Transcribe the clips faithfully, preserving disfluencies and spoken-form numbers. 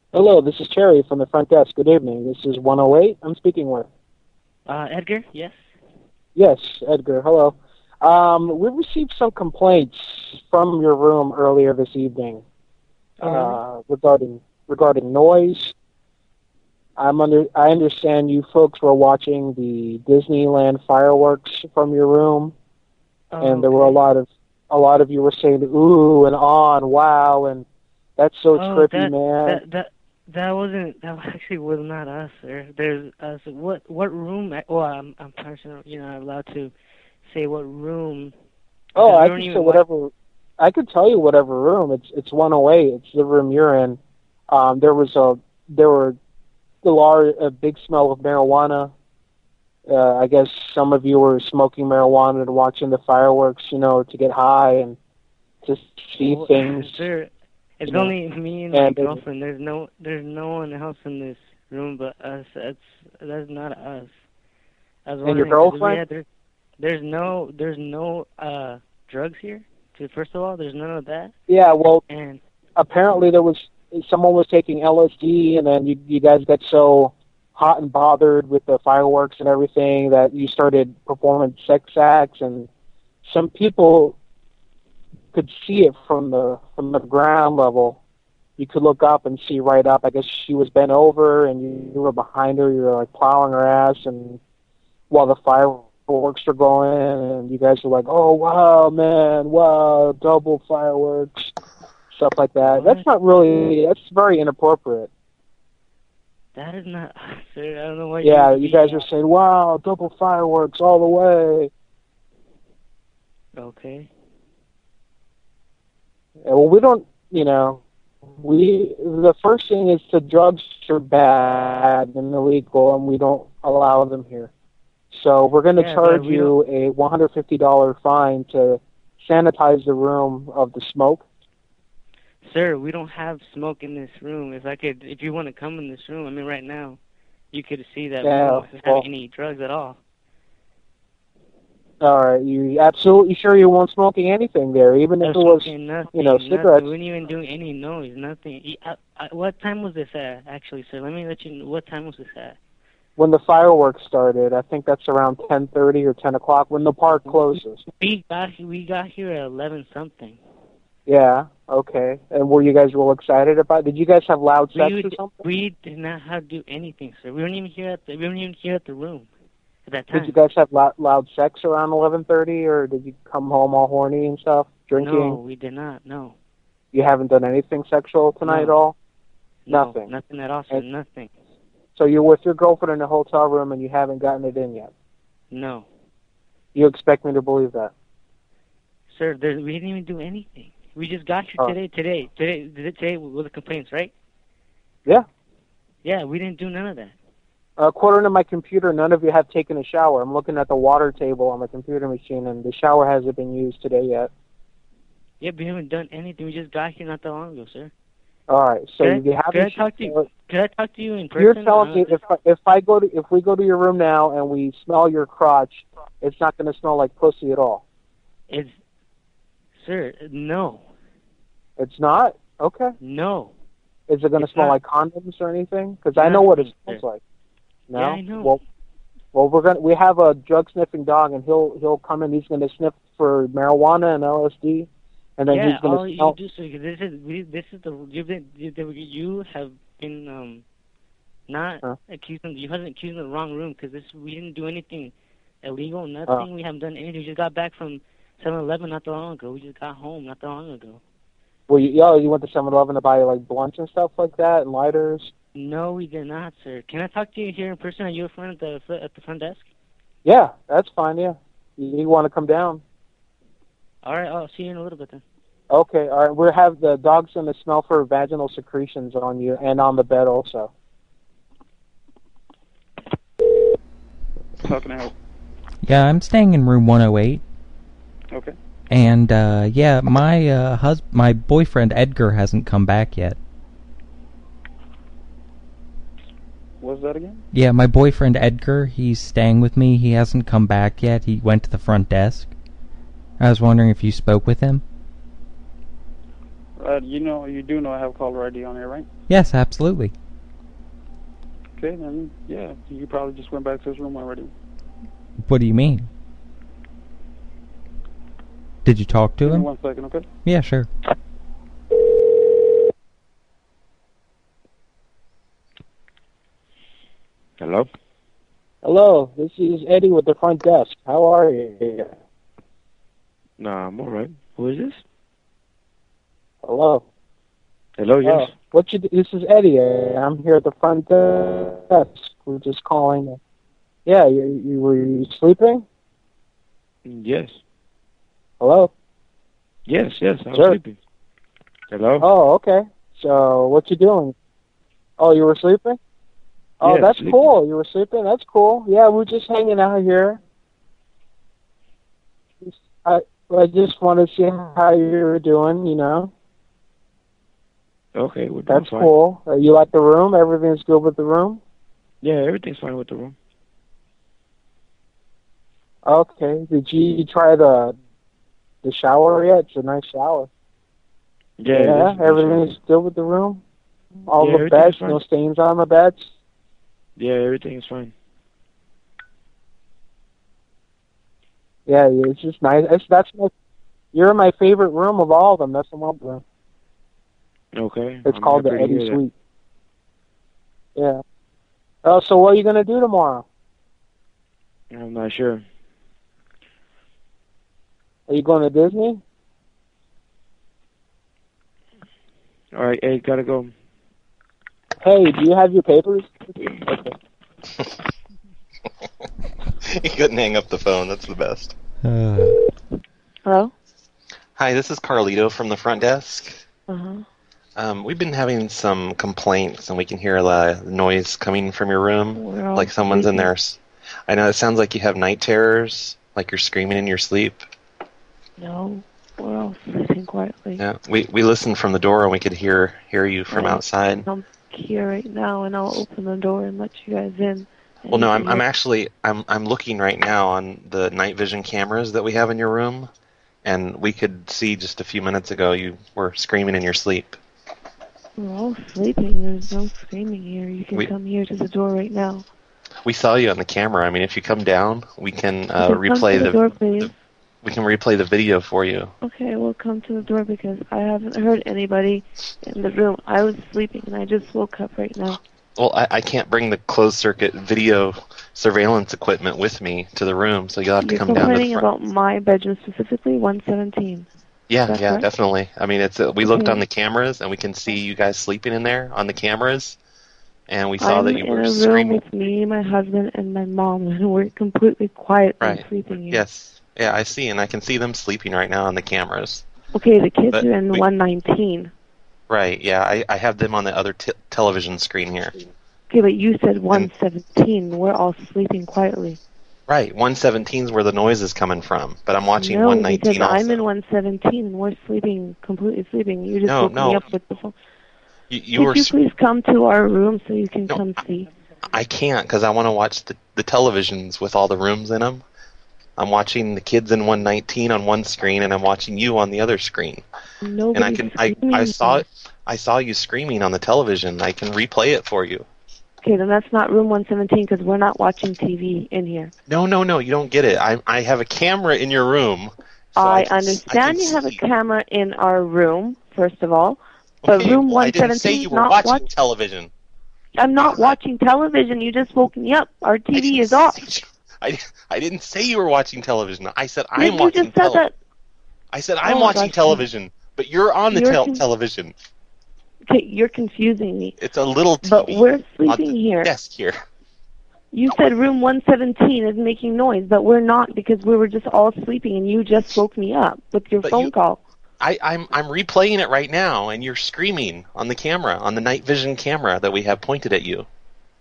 Hello, this is Terry from the front desk. Good evening. This is one oh eight I'm speaking with. Uh, Edgar, yes? Yes, Edgar. Hello. Um, we received some complaints from your room earlier this evening Oh, really? uh, regarding regarding noise. I'm under. I understand you folks were watching the Disneyland fireworks from your room, Oh, and there were a okay. lot of a lot of you were saying ooh and ah and wow, and that's so Oh, trippy, that, man. that, that, that wasn't, that actually was not us, sir. There's, uh, so what, what room, well, I'm, I'm personal, you know, I'm allowed to say what room, Oh, because we I weren't could say even watching. whatever. I could tell you whatever room. It's it's one oh eight. It's the room you're in. Um, there was a there were a large a big smell of marijuana. Uh, I guess some of you were smoking marijuana and watching the fireworks, you know, to get high and to see Well, things, sir, it's you know. only me and my And it, girlfriend. There's no, there's no one else in this room but us. That's, that's not us. I was and your wondering, because we girlfriend? had, there's, there's no, there's no, uh, drugs here. So first of all, there's none of that. Yeah. Well, And apparently there was someone was taking L S D, and then you you guys got so hot and bothered with the fireworks and everything that you started performing sex acts, and some people could see it from the from the ground level. You could look up and see right up. I guess she was bent over, and you, you were behind her. You were like plowing her ass, and while the fireworks were going, and you guys were like, "Oh wow, man, wow, double fireworks." Stuff like that. That's what? not really. That's very inappropriate. That is not, sir. I don't know why you Yeah, would you be. guys are saying, "Wow, double fireworks all the way." Okay. Yeah, well, we don't. You know, we the first thing is the drugs are bad and illegal, and we don't allow them here. So we're going to Yeah, but charge we don't, you a one hundred fifty dollars fine to sanitize the room of the smoke. sir. We don't have smoke in this room. If I could, if you want to come in this room, I mean, right now, you could see that we Yeah. don't have Well, any drugs at all. all right. You absolutely sure you weren't smoking anything there, even if I'm it was, smoking you know, nothing, nothing. cigarettes. We weren't even doing any noise, nothing. E- I, I, what time was this at, actually, sir? Let me let you know. What time was this at? When the fireworks started, I think that's around ten thirty or ten o'clock when the park closes. We got we got here at eleven something. Yeah, okay. And were you guys real excited about it? Did you guys have loud sex We or d- something? we did not have to do anything, sir. We weren't even here at the we weren't even here at the room at that Did you time. guys have loud, loud sex around eleven thirty, or did you come home all horny and stuff, No, drinking? we did not. No, You haven't done anything sexual tonight at no, all? no, Nothing. nothing at all, sir. And Nothing. so you're with your girlfriend in a hotel room and you haven't gotten it in yet? No, You expect me to believe that? sir. There, we didn't even do anything. We just got here Oh, today. Today, today, today with the complaints, right? yeah. Yeah, we didn't do none of that. According to my computer, none of you have taken a shower. I'm looking at the water table on the computer machine, and the shower hasn't been used today yet. Yeah, we haven't done anything. We just got here not that long ago, sir. All right, so Could I, you could I haven't. talk to you? Could I talk to you in You're person? telling Uh, me if I, if I go to if we go to your room now and we smell your crotch, it's not going to smell like pussy at all. it's, sir, no, It's not. Okay. no, Is it going to it's smell not. like condoms or anything? Because I know what it Nothing, smells sir. like. No. Yeah, I know. Well, well, we're gonna we have a drug sniffing dog, and he'll he'll come in. He's going to sniff for marijuana and L S D, and then Yeah, he's going all to you smell. do, sir, because this is we, this is the you've been you, you have been um not Huh? accusing you haven't accused in the wrong room because this we didn't do anything illegal, Uh, nothing. We haven't done anything. We just got back from Seven Eleven not that long ago. We just got home not that long ago. well, you, oh, you went to seven eleven to buy like blunts and stuff like that and lighters. No, we did not, sir. Can I talk to you here in person? Are you a friend at the fr- at the front desk? Yeah, that's fine. Yeah, you, you want to come down? All right, I'll see you in a little bit then. Okay, all right. We have the dog's going to smell for vaginal secretions on you and on the bed also. How can I help? Yeah, I'm staying in room one oh eight. Okay. And, uh, yeah, my, uh, hus- my boyfriend Edgar hasn't come back yet. What was that again? Yeah, my boyfriend Edgar, he's staying with me. He hasn't come back yet. He went to the front desk. I was wondering if you spoke with him. Uh, But you know, you do know I have caller I D on here, right? Yes, absolutely. Okay, then, yeah, you probably just went back to his room already. What do you mean? Did you talk to Give him? me one second, okay? Yeah, sure. Hello? Hello, this is Eddie with the front desk. How are you? Nah, I'm alright. Who is this? Hello. Hello, yes. Oh, what you? This is Eddie. I'm here at the front desk. We're just calling. Yeah, you, you were you sleeping? Yes. Hello. Yes, yes, I'm Sure. sleeping. Hello? Oh, okay. So what you doing? Oh, you were sleeping? Oh, Yeah, that's sleeping. cool. You were sleeping? That's cool. Yeah, we're just hanging out here. Just- I I just want to see how you're doing, you know. Okay, we're doing That's fine. cool. Uh, you like the room? Everything's good with the room? Yeah, everything's fine with the room. Okay. Did you try the the shower yet? It's a nice shower. Yeah, it Yeah, is. everything's good with the room? All Yeah, the everything's beds, fine. no stains on the beds? Yeah, everything is fine. Yeah, yeah, it's just nice. It's, that's my, you're my favorite room of all of them. That's the one room. Okay. It's I'm called the happy to Eddie hear that. Suite. Yeah. Oh, so what are you going to do tomorrow? I'm not sure. Are you going to Disney? Alright, hey, gotta go. Hey, do you have your papers? You couldn't hang up the phone. That's the best. Uh, Hello? Hi, this is Carlito from the front desk. Uh-huh. Um, we've been having some complaints, and we can hear a lot of noise coming from your room, We're all like someone's in sleeping. there. s- I know it sounds like you have night terrors, like you're screaming in your sleep. No, we're all sleeping quietly. Yeah, we we listened from the door, and we could hear hear you from Right. outside. I'm here right now, and I'll open the door and let you guys in. And Well, no, you I'm can I'm hear- actually I'm I'm looking right now on the night vision cameras that we have in your room, and we could see just a few minutes ago you were screaming in your sleep. We're all sleeping. There's no screaming here. You can We- come here to the door right now. We saw you on the camera. I mean, if you come down, we can uh, Okay, come replay to the the, door, please. the we can replay the video for you. Okay, well, come to the door because I haven't heard anybody in the room. I was sleeping, and I just woke up right now. Well, I, I can't bring the closed circuit video surveillance equipment with me to the room, so you'll have to You're come down to the complaining front. about my bedroom specifically, one seventeen. Yeah, that yeah, correct? definitely. I mean, it's uh, we looked Okay. on the cameras and we can see you guys sleeping in there on the cameras, and we saw I'm that you in were a room screaming. with me, my husband, and my mom, and we're completely quiet and Right. sleeping here. Yes, yeah, I see, and I can see them sleeping right now on the cameras. Okay, the kids But are in we- one nineteen. Right, yeah, I, I have them on the other t- television screen here. Okay, but you said one seventeen. We're all sleeping quietly. Right, one seventeen is where the noise is coming from, but I'm watching no, one because nineteen also. I'm in one seventeen and we're sleeping, completely sleeping. You just No, woke no. me up with the phone. You, you Could were. you s- please come to our room so you can No. come see? I can't because I want to watch the, the televisions with all the rooms in them. I'm watching the kids in one nineteen on one screen, and I'm watching you on the other screen. Nobody's and I can I, screaming. I saw it. I saw you screaming on the television. I can replay it for you. Okay, then that's not room one seventeen because we're not watching T V in here. No, no, no. You don't get it. I I have a camera in your room. so I, can s- understand can you have a see. camera in our room, first of all, but Okay, room well, I didn't say one seventeen you is were not watching watch- television. I'm not watching television. You just woke me up. Our I T V didn't is off. say- I, I didn't say you were watching television. I said I'm you watching just said television. that. I said I'm Oh, watching gosh. television, but you're on the You're tel- con- television. Okay, you're confusing me. It's a little T V But we're on sleeping the here. desk here. You said room one seventeen is making noise, but we're not because we were just all sleeping and you just woke me up with your But phone you- call. I, I'm I'm replaying it right now, and you're screaming on the camera, on the night vision camera that we have pointed at you.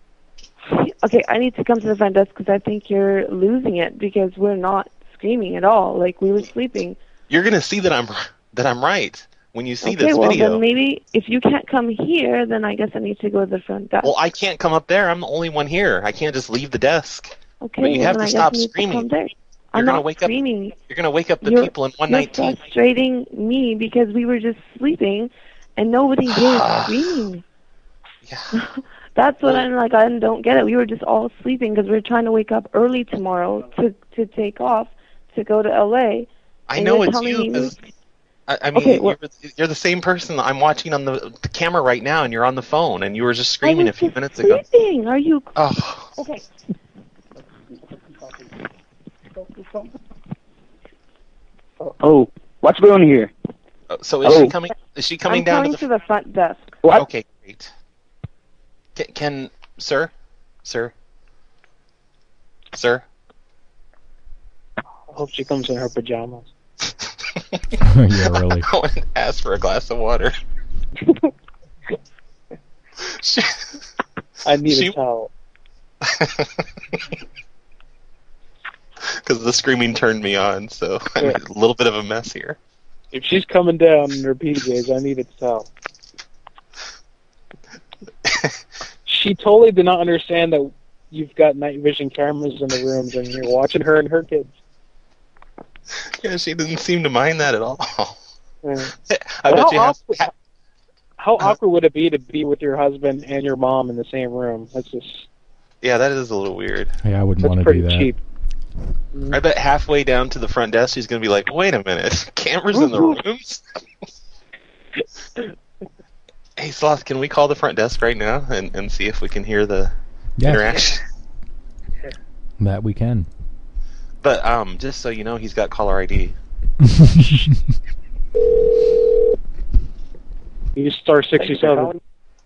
Okay, I need to come to the front desk because I think you're losing it because we're not screaming at all. Like we were sleeping. You're gonna see that I'm that I'm right when you see okay, this well video. then maybe if you can't come here, then I guess I need to go to the front desk. Well, I can't come up there. I'm the only one here. I can't just leave the desk. okay, but you well, have then to I stop guess I need screaming. To come there. I'm gonna not wake up- screaming. You're gonna wake up the You're- people in one You're nineteen. frustrating me because we were just sleeping and nobody here is screaming. Yeah. That's what Well- I'm like. I don't get it. We were just all sleeping because we were trying to wake up early tomorrow to to take off to go to L A. I and know you're it's telling you me we- because I, I mean Okay, you're, well- you're the same person that I'm watching on the, the camera right now, and you're on the phone, and you were just screaming I a was few just minutes ago. sleeping. Are you Oh, okay? Oh, what's going on here? so is she Hello? coming? Is she coming I'm down coming to the? to the front desk. What? Okay, great. Can, can sir, sir, sir? I hope she comes in her pajamas. Yeah, really. I want to ask for a glass of water. She- I need She- a towel. Because the screaming turned me on, so I made a little bit of a mess here. If she's coming down in her P Js, I need a towel. She totally did not understand that you've got night vision cameras in the rooms and you're watching her and her kids. Yeah, she didn't seem to mind that at all. Yeah. I bet how, you have. awkward, how awkward would it be to be with your husband and your mom in the same room? That's just Yeah, that is a little weird. Yeah, I wouldn't that's want to pretty do that. cheap. I bet halfway down to the front desk, she's going to be like, wait a minute, cameras in the rooms? Hey, Sloth, can we call the front desk right now and, and see if we can hear the Yeah, interaction? that we can. But um, just so you know, he's got caller I D. You star sixty-seven.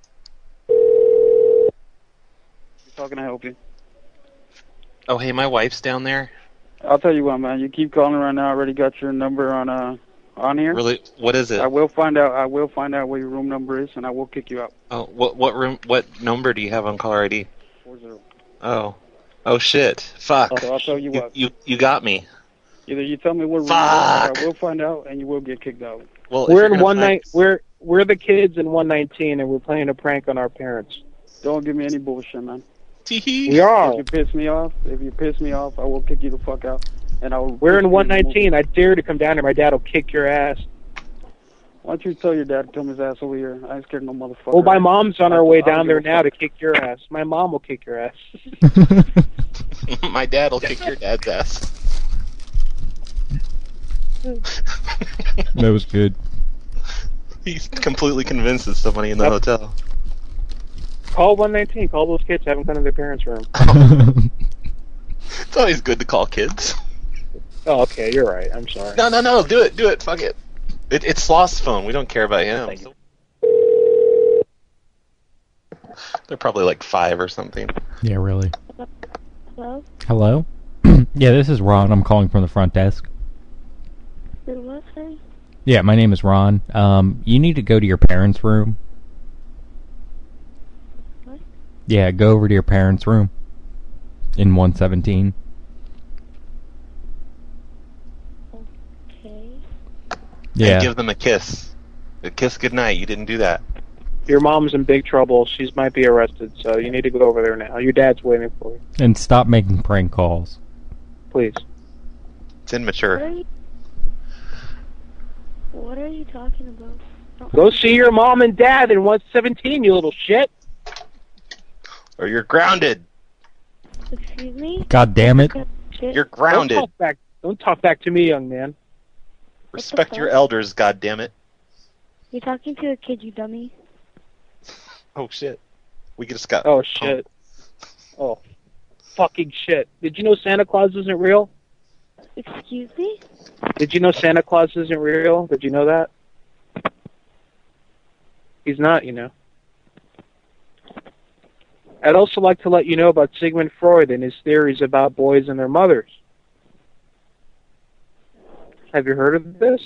How can I help you? Oh, hey, my wife's down there. I'll tell you what, man. You keep calling right now. I already got your number on uh on here. Really? What is it? I will find out. I will find out what your room number is, and I will kick you out. Oh, what what room? What number do you have on caller I D? Four zero. Oh, oh shit! Fuck! So I'll tell you You what. you, you got me. Either you tell me what room Fuck. it is, or I will find out, and you will get kicked out. Well, if We're you're in gonna one find- night. We're we're the kids in one nineteen, and we're playing a prank on our parents. Don't give me any bullshit, man. Tee-hee. We are. If you piss me off, if you piss me off, I will kick you the fuck out, and I will. We're kick in you one the movie. nineteen. I dare to come down here. My dad will kick your ass. Why don't you tell your dad to come his ass over here? I ain't scared of no motherfucker. Well, my mom's on her I'll- way I'll down give there a now to fuck. kick your ass. My mom will kick your ass. My dad will kick your dad's ass. That was good. He's completely convinced it's somebody in the Yep. hotel. Call one nineteen. Call those kids. Haven't come to their parents' room. It's always good to call kids. Oh, okay. You're right. I'm sorry. No, no, no. Do it. Do it. Fuck it. it it's Sloth's phone. We don't care about him. They're probably like five or something. Yeah, really. Hello? Hello? Yeah, this is Ron. I'm calling from the front desk. Your what, sir? Yeah, my name is Ron. Um, you need to go to your parents' room. What? Yeah, go over to your parents' room. In one seventeen. Okay. Yeah. And give them a kiss. A kiss goodnight. You didn't do that. Your mom's in big trouble. She might be arrested, so you need to go over there now. Your dad's waiting for you. And stop making prank calls. Please. It's What are immature. you, what are you talking about? Go see your mom and dad in one seventeen, you little shit. Or you're grounded. Excuse me? God damn it. Shit. You're Don't grounded. talk back. Don't talk back to me, young man. Respect your elders, goddammit. You're talking to a kid, you dummy. Oh shit. We just got Oh shit. Oh, fucking shit. Did you know Santa Claus isn't real? Excuse me? Did you know Santa Claus isn't real? Did you know that? He's not, you know. I'd also like to let you know about Sigmund Freud and his theories about boys and their mothers. Have you heard of this?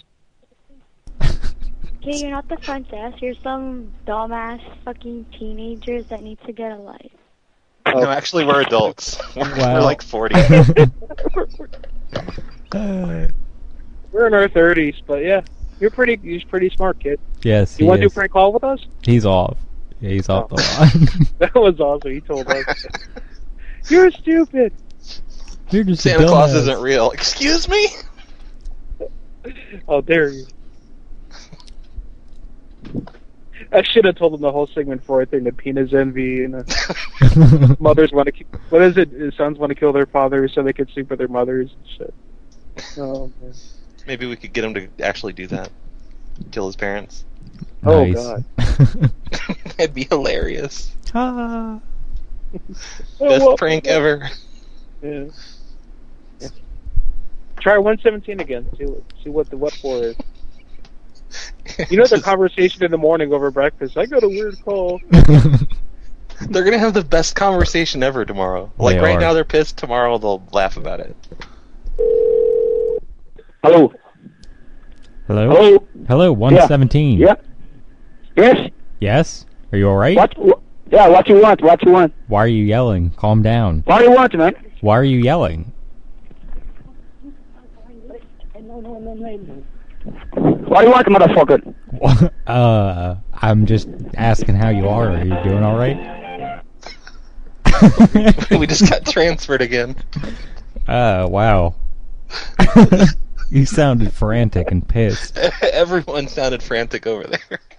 Okay, you're not the front desk. You're some dumbass fucking teenagers that need to get a life. Oh. No, actually we're adults. We're, Wow. we're like forty. We're in our thirties, but yeah, you're pretty. You're a pretty smart kid. Yes, You he want to do a is. prank call with us? He's off. Yeah, he's off Oh. the line. That was awesome. He told us. You're stupid. You're just a Santa Claus dumbass. isn't real. Excuse me? Oh, dare you. I should have told them the whole segment for it thing, the penis envy, and uh, mothers want to keep, what is it? Sons want to kill their fathers so they can sleep with their mothers and shit. Oh, man. Maybe we could get him to actually do that. Kill his parents. Oh, Nice. God. That'd be hilarious. Ah. Best well, prank yeah. ever. Yeah. Yeah. Try one seventeen again. See what, see what the what for is. You know the conversation in the morning over breakfast. I got a weird call. They're gonna have the best conversation ever tomorrow. Like They right are. now they're pissed. Tomorrow they'll laugh about it. Hello. Hello? Hello. Hello, one seventeen. Yeah. Yes. Yes? Are you alright? What? wh- Yeah. What you want? What you want? Why are you yelling? Calm down. What do you want, man? Why are you yelling? What do you want, motherfucker? uh, I'm just asking how you are. Are you doing alright? We just got transferred again. Uh, wow. You sounded frantic and pissed. Everyone sounded frantic over there.